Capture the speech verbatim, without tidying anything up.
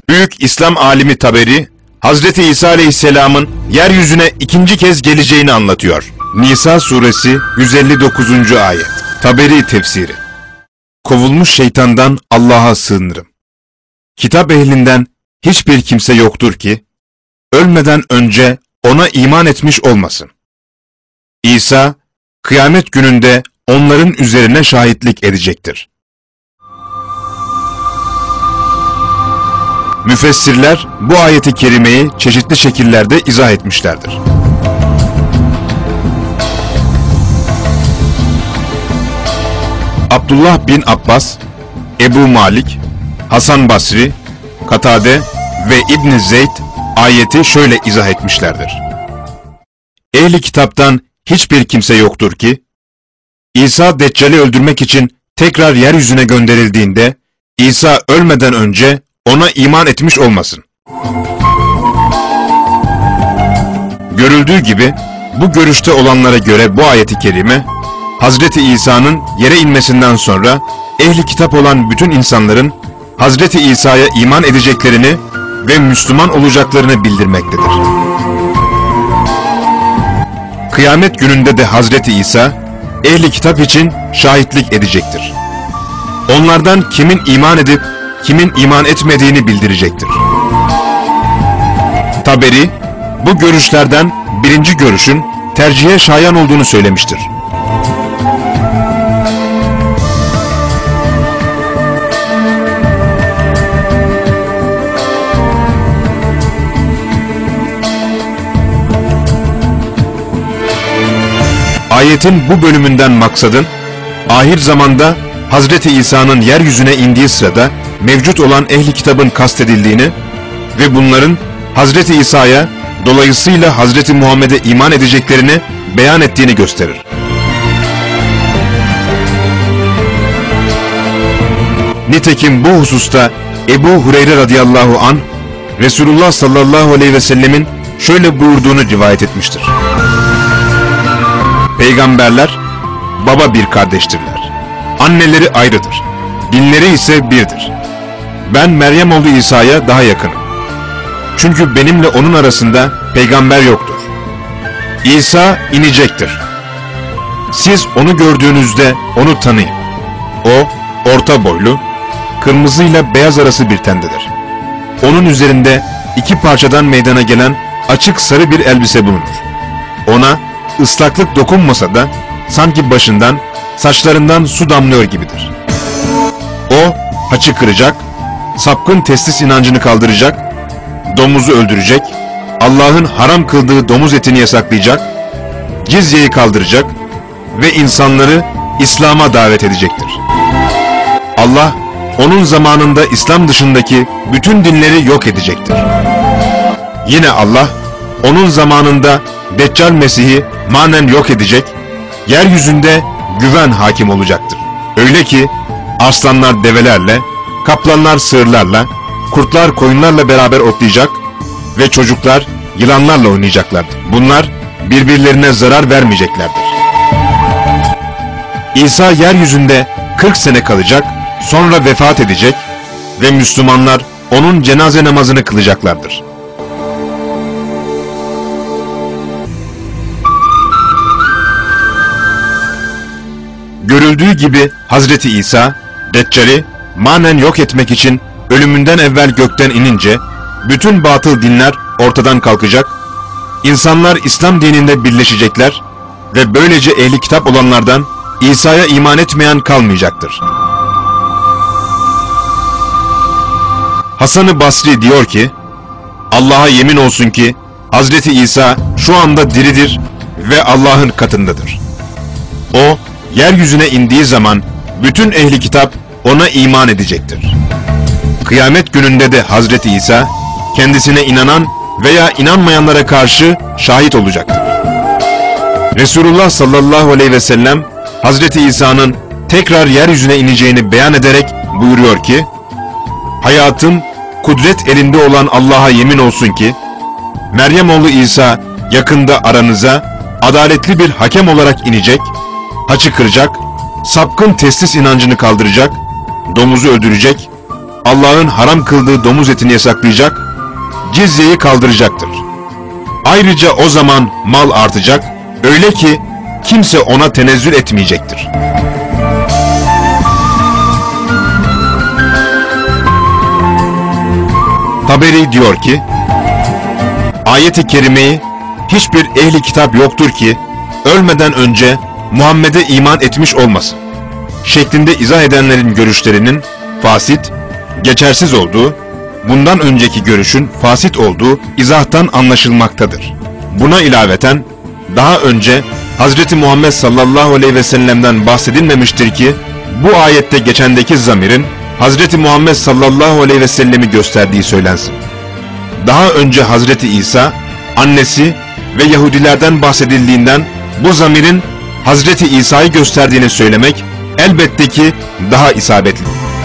Büyük İslam alimi Taberi, Hazreti İsa Aleyhisselam'ın yeryüzüne ikinci kez geleceğini anlatıyor. Nisa suresi yüz elli dokuzuncu ayet. Taberi tefsiri. Kovulmuş şeytandan Allah'a sığınırım. Kitap ehlinden hiçbir kimse yoktur ki, ölmeden önce ona iman etmiş olmasın. İsa, kıyamet gününde onların üzerine şahitlik edecektir. Müfessirler bu ayeti kerimeyi çeşitli şekillerde izah etmişlerdir. Abdullah bin Abbas, Ebu Malik, Hasan Basri, Katade ve İbn Zeyd ayeti şöyle izah etmişlerdir. Ehli kitaptan hiçbir kimse yoktur ki, İsa Deccal'i öldürmek için tekrar yeryüzüne gönderildiğinde, İsa ölmeden önce ona iman etmiş olmasın. Görüldüğü gibi, bu görüşte olanlara göre bu ayeti kerime, Hazreti İsa'nın yere inmesinden sonra ehli kitap olan bütün insanların Hazreti İsa'ya iman edeceklerini ve Müslüman olacaklarını bildirmektedir. Kıyamet gününde de Hazreti İsa, ehli kitap için şahitlik edecektir. Onlardan kimin iman edip kimin iman etmediğini bildirecektir. Taberi, bu görüşlerden birinci görüşün tercihe şayan olduğunu söylemiştir. Ayetin bu bölümünden maksadın, ahir zamanda Hazreti İsa'nın yeryüzüne indiği sırada mevcut olan ehli kitabın kastedildiğini ve bunların Hazreti İsa'ya, dolayısıyla Hazreti Muhammed'e iman edeceklerini beyan ettiğini gösterir. Nitekim bu hususta Ebu Hureyre radıyallahu anh, Resulullah sallallahu aleyhi ve sellemin şöyle buyurduğunu rivayet etmiştir. Peygamberler, baba bir kardeştirler. Anneleri ayrıdır. Dinleri ise birdir. Ben Meryem oğlu İsa'ya daha yakınım. Çünkü benimle onun arasında peygamber yoktur. İsa inecektir. Siz onu gördüğünüzde onu tanıyın. O, orta boylu, kırmızıyla beyaz arası bir tendedir. Onun üzerinde iki parçadan meydana gelen açık sarı bir elbise bulunur. Ona ıslaklık dokunmasa da sanki başından, saçlarından su damlıyor gibidir. O, haçı kıracak, sapkın testis inancını kaldıracak, domuzu öldürecek, Allah'ın haram kıldığı domuz etini yasaklayacak, cizyeyi kaldıracak ve insanları İslam'a davet edecektir. Allah, onun zamanında İslam dışındaki bütün dinleri yok edecektir. Yine Allah, onun zamanında Deccal Mesih'i manen yok edecek, yeryüzünde güven hakim olacaktır. Öyle ki, aslanlar develerle, kaplanlar sığırlarla, kurtlar koyunlarla beraber otlayacak ve çocuklar yılanlarla oynayacaklardır. Bunlar birbirlerine zarar vermeyeceklerdir. İsa yeryüzünde kırk sene kalacak, sonra vefat edecek ve Müslümanlar onun cenaze namazını kılacaklardır. Görüldüğü gibi Hazreti İsa, Deccal'i manen yok etmek için ölümünden evvel gökten inince, bütün batıl dinler ortadan kalkacak, insanlar İslam dininde birleşecekler ve böylece ehli kitap olanlardan İsa'ya iman etmeyen kalmayacaktır. Hasan-ı Basri diyor ki, Allah'a yemin olsun ki Hazreti İsa şu anda diridir ve Allah'ın katındadır. O, yeryüzüne indiği zaman bütün ehli kitap ona iman edecektir. Kıyamet gününde de Hazreti İsa, kendisine inanan veya inanmayanlara karşı şahit olacaktır. Resulullah sallallahu aleyhi ve sellem, Hazreti İsa'nın tekrar yeryüzüne ineceğini beyan ederek buyuruyor ki, hayatım, kudret elinde olan Allah'a yemin olsun ki, Meryem oğlu İsa yakında aranıza adaletli bir hakem olarak inecek, haçı kıracak, sapkın testis inancını kaldıracak, domuzu öldürecek, Allah'ın haram kıldığı domuz etini yasaklayacak, cizyeyi kaldıracaktır. Ayrıca o zaman mal artacak, öyle ki kimse ona tenezzül etmeyecektir. Taberi diyor ki, ayet-i kerimeyi hiçbir ehli kitap yoktur ki ölmeden önce Muhammed'e iman etmiş olmasın şeklinde izah edenlerin görüşlerinin fasit, geçersiz olduğu, bundan önceki görüşün fasit olduğu izahtan anlaşılmaktadır. Buna ilaveten daha önce Hazreti Muhammed sallallahu aleyhi ve sellem'den bahsedilmemiştir ki bu ayette geçendeki zamirin Hazreti Muhammed sallallahu aleyhi ve sellemi gösterdiği söylensin. Daha önce Hazreti İsa, annesi ve Yahudilerden bahsedildiğinden bu zamirin Hazreti İsa'yı gösterdiğini söylemek elbette ki daha isabetli.